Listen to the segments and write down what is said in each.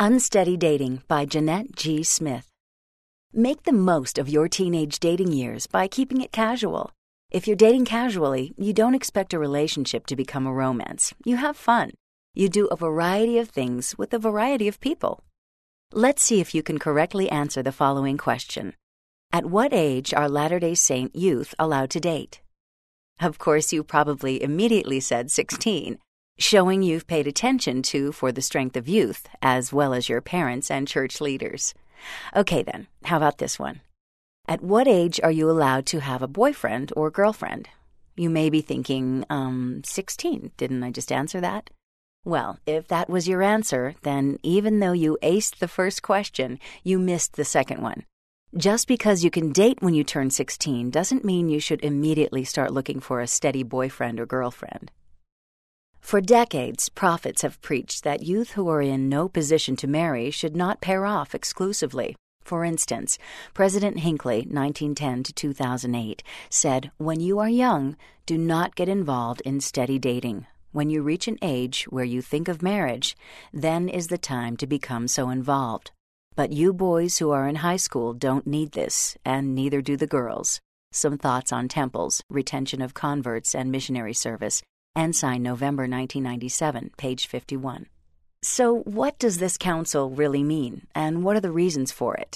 Unsteady Dating by Jeanette G. Smith. Make the most of your teenage dating years by keeping it casual. If you're dating casually, you don't expect a relationship to become a romance. You have fun. You do a variety of things with a variety of people. Let's see if you can correctly answer the following question. At what age are Latter-day Saint youth allowed to date? Of course, you probably immediately said 16. Showing you've paid attention to For the Strength of Youth, as well as your parents and church leaders. Okay then, how about this one? At what age are you allowed to have a boyfriend or girlfriend? You may be thinking, 16. Didn't I just answer that? Well, if that was your answer, then even though you aced the first question, you missed the second one. Just because you can date when you turn 16 doesn't mean you should immediately start looking for a steady boyfriend or girlfriend. For decades, prophets have preached that youth who are in no position to marry should not pair off exclusively. For instance, President Hinckley, 1910 to 2008, said, "When you are young, do not get involved in steady dating. When you reach an age where you think of marriage, then is the time to become so involved. But you boys who are in high school don't need this, and neither do the girls." Some thoughts on temples, retention of converts, and missionary service. Ensign, November 1997, page 51. So what does this counsel really mean, and what are the reasons for it?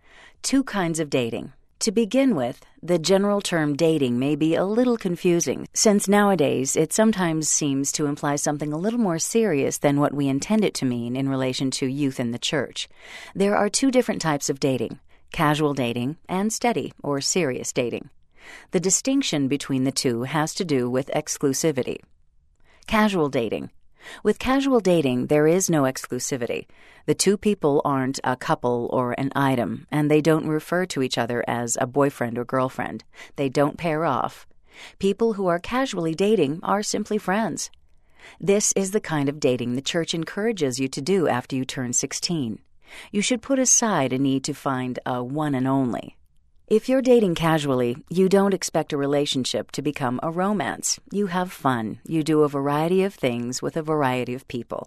Two kinds of dating. To begin with, the general term dating may be a little confusing, since nowadays it sometimes seems to imply something a little more serious than what we intend it to mean in relation to youth in the church. There are two different types of dating: casual dating and steady or serious dating. The distinction between the two has to do with exclusivity. Casual dating. With casual dating, there is no exclusivity. The two people aren't a couple or an item, and they don't refer to each other as a boyfriend or girlfriend. They don't pair off. People who are casually dating are simply friends. This is the kind of dating the church encourages you to do after you turn 16. You should put aside a need to find a one and only. If you're dating casually, you don't expect a relationship to become a romance. You have fun. You do a variety of things with a variety of people.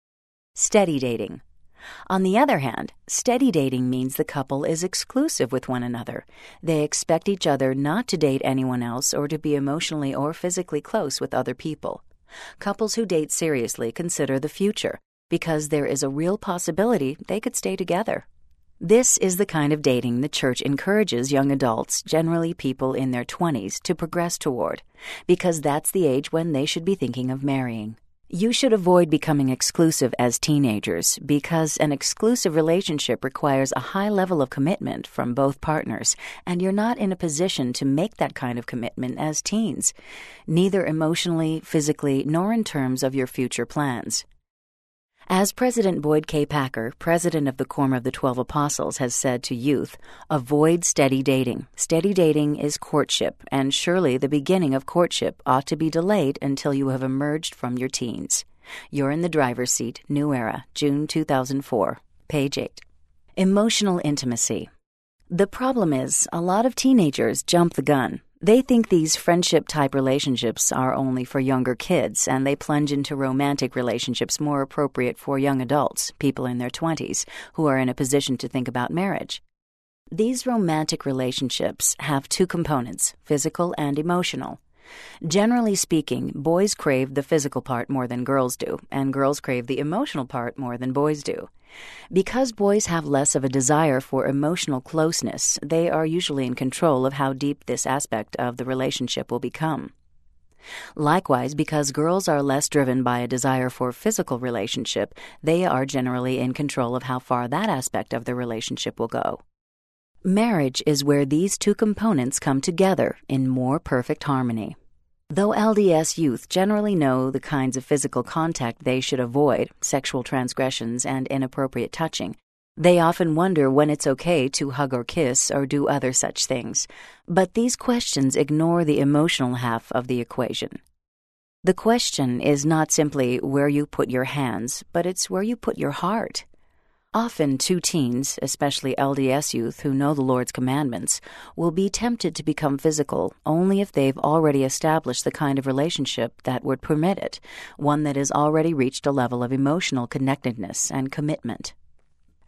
Steady dating. On the other hand, steady dating means the couple is exclusive with one another. They expect each other not to date anyone else or to be emotionally or physically close with other people. Couples who date seriously consider the future, because there is a real possibility they could stay together. This is the kind of dating the church encourages young adults, generally people in their 20s, to progress toward, because that's the age when they should be thinking of marrying. You should avoid becoming exclusive as teenagers, because an exclusive relationship requires a high level of commitment from both partners, and you're not in a position to make that kind of commitment as teens, neither emotionally, physically, nor in terms of your future plans. As President Boyd K. Packer, president of the Quorum of the 12 Apostles, has said to youth, avoid steady dating. Steady dating is courtship, and surely the beginning of courtship ought to be delayed until you have emerged from your teens. You're in the driver's seat, New Era, June 2004, page 8. Emotional intimacy. The problem is, a lot of teenagers jump the gun. They think these friendship-type relationships are only for younger kids, and they plunge into romantic relationships more appropriate for young adults, people in their 20s, who are in a position to think about marriage. These romantic relationships have two components, physical and emotional. Generally speaking, boys crave the physical part more than girls do, and girls crave the emotional part more than boys do. Because boys have less of a desire for emotional closeness, they are usually in control of how deep this aspect of the relationship will become. Likewise, because girls are less driven by a desire for physical relationship, they are generally in control of how far that aspect of the relationship will go. Marriage is where these two components come together in more perfect harmony. Though LDS youth generally know the kinds of physical contact they should avoid, sexual transgressions and inappropriate touching, they often wonder when it's okay to hug or kiss or do other such things. But these questions ignore the emotional half of the equation. The question is not simply where you put your hands, but it's where you put your heart. Often two teens, especially LDS youth who know the Lord's commandments, will be tempted to become physical only if they've already established the kind of relationship that would permit it, one that has already reached a level of emotional connectedness and commitment.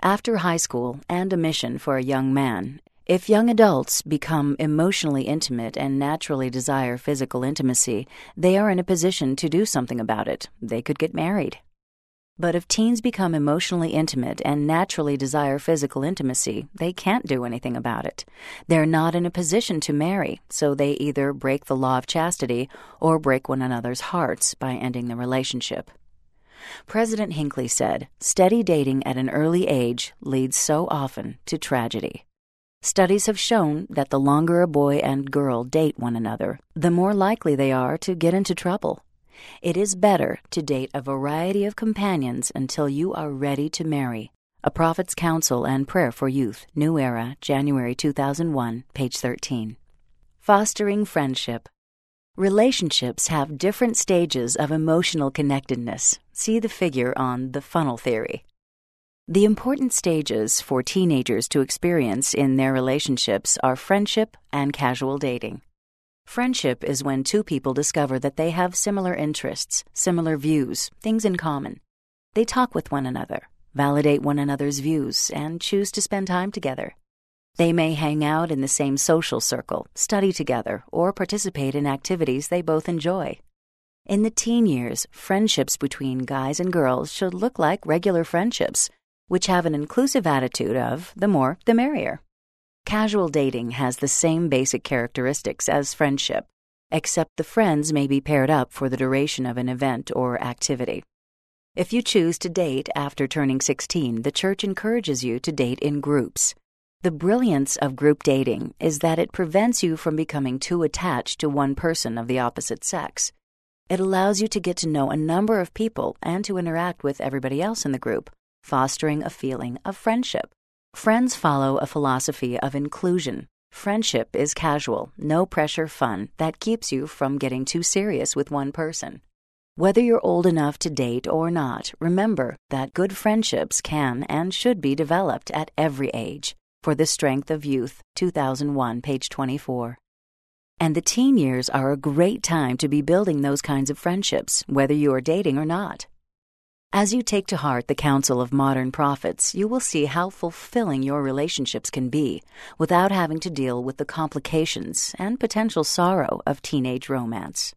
After high school and a mission for a young man, if young adults become emotionally intimate and naturally desire physical intimacy, they are in a position to do something about it. They could get married. But if teens become emotionally intimate and naturally desire physical intimacy, they can't do anything about it. They're not in a position to marry, so they either break the law of chastity or break one another's hearts by ending the relationship. President Hinckley said, "Steady dating at an early age leads so often to tragedy." Studies have shown that the longer a boy and girl date one another, the more likely they are to get into trouble. It is better to date a variety of companions until you are ready to marry. A Prophet's Counsel and Prayer for Youth, New Era, January 2001, page 13. Fostering friendship. Relationships have different stages of emotional connectedness. See the figure on the funnel theory. The important stages for teenagers to experience in their relationships are friendship and casual dating. Friendship is when two people discover that they have similar interests, similar views, things in common. They talk with one another, validate one another's views, and choose to spend time together. They may hang out in the same social circle, study together, or participate in activities they both enjoy. In the teen years, friendships between guys and girls should look like regular friendships, which have an inclusive attitude of the more, the merrier. Casual dating has the same basic characteristics as friendship, except the friends may be paired up for the duration of an event or activity. If you choose to date after turning 16, the church encourages you to date in groups. The brilliance of group dating is that it prevents you from becoming too attached to one person of the opposite sex. It allows you to get to know a number of people and to interact with everybody else in the group, fostering a feeling of friendship. Friends follow a philosophy of inclusion. Friendship is casual, no-pressure fun that keeps you from getting too serious with one person. Whether you're old enough to date or not, remember that good friendships can and should be developed at every age. For the Strength of Youth, 2001, page 24. And the teen years are a great time to be building those kinds of friendships, whether you are dating or not. As you take to heart the counsel of modern prophets, you will see how fulfilling your relationships can be without having to deal with the complications and potential sorrow of teenage romance.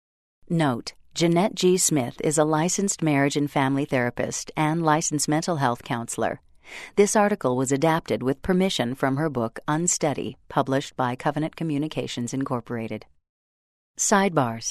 Note: Jeanette G. Smith is a licensed marriage and family therapist and licensed mental health counselor. This article was adapted with permission from her book Unsteady, published by Covenant Communications, Incorporated. Sidebars.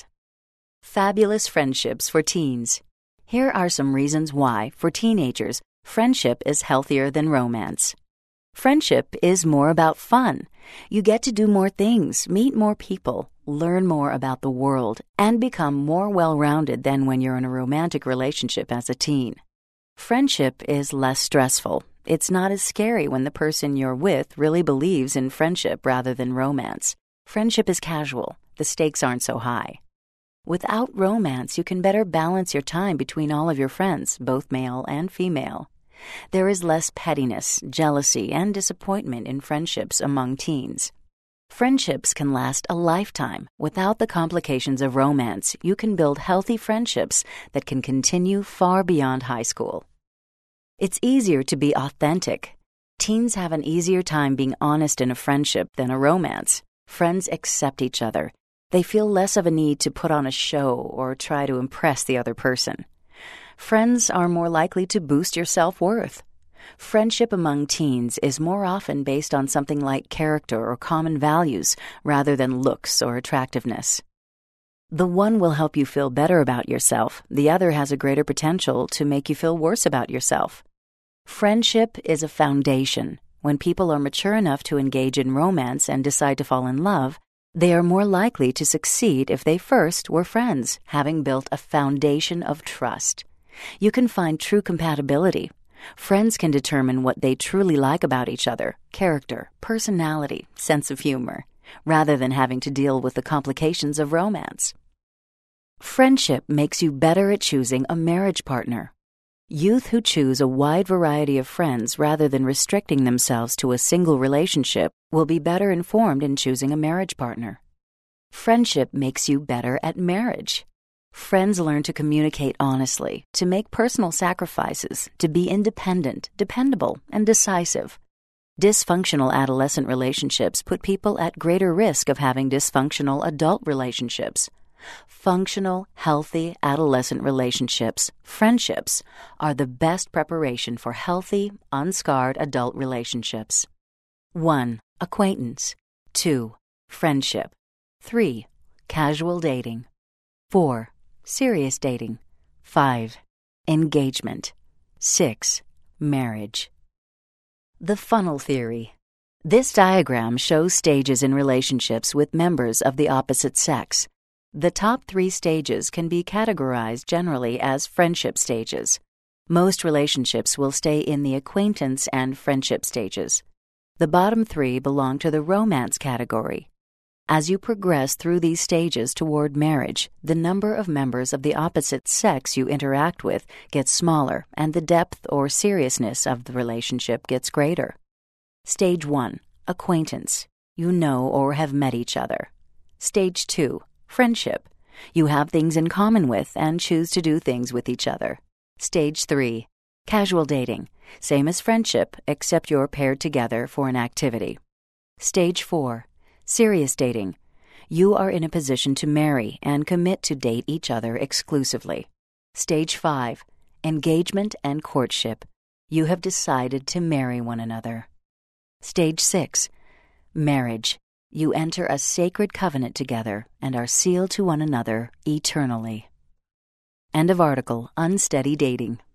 Fabulous friendships for teens. Here are some reasons why, for teenagers, friendship is healthier than romance. Friendship is more about fun. You get to do more things, meet more people, learn more about the world, and become more well-rounded than when you're in a romantic relationship as a teen. Friendship is less stressful. It's not as scary when the person you're with really believes in friendship rather than romance. Friendship is casual. The stakes aren't so high. Without romance, you can better balance your time between all of your friends, both male and female. There is less pettiness, jealousy, and disappointment in friendships among teens. Friendships can last a lifetime. Without the complications of romance, you can build healthy friendships that can continue far beyond high school. It's easier to be authentic. Teens have an easier time being honest in a friendship than a romance. Friends accept each other. They feel less of a need to put on a show or try to impress the other person. Friends are more likely to boost your self-worth. Friendship among teens is more often based on something like character or common values rather than looks or attractiveness. The one will help you feel better about yourself. The other has a greater potential to make you feel worse about yourself. Friendship is a foundation. When people are mature enough to engage in romance and decide to fall in love, they are more likely to succeed if they first were friends, having built a foundation of trust. You can find true compatibility. Friends can determine what they truly like about each other, character, personality, sense of humor, rather than having to deal with the complications of romance. Friendship makes you better at choosing a marriage partner. Youth who choose a wide variety of friends rather than restricting themselves to a single relationship will be better informed in choosing a marriage partner. Friendship makes you better at marriage. Friends learn to communicate honestly, to make personal sacrifices, to be independent, dependable, and decisive. Dysfunctional adolescent relationships put people at greater risk of having dysfunctional adult relationships. Functional, healthy adolescent relationships, friendships, are the best preparation for healthy, unscarred adult relationships. 1. Acquaintance. 2. Friendship. 3. Casual dating. 4. Serious dating. 5. Engagement. 6. Marriage. The funnel theory. This diagram shows stages in relationships with members of the opposite sex. The top 3 stages can be categorized generally as friendship stages. Most relationships will stay in the acquaintance and friendship stages. The bottom 3 belong to the romance category. As you progress through these stages toward marriage, the number of members of the opposite sex you interact with gets smaller and the depth or seriousness of the relationship gets greater. Stage 1. Acquaintance. You know or have met each other. Stage 2. Friendship. You have things in common with and choose to do things with each other. Stage 3. Casual dating. Same as friendship, except you're paired together for an activity. Stage 4. Serious dating. You are in a position to marry and commit to date each other exclusively. Stage 5. Engagement and courtship. You have decided to marry one another. Stage 6. Marriage. You enter a sacred covenant together and are sealed to one another eternally. End of article. Unsteady dating.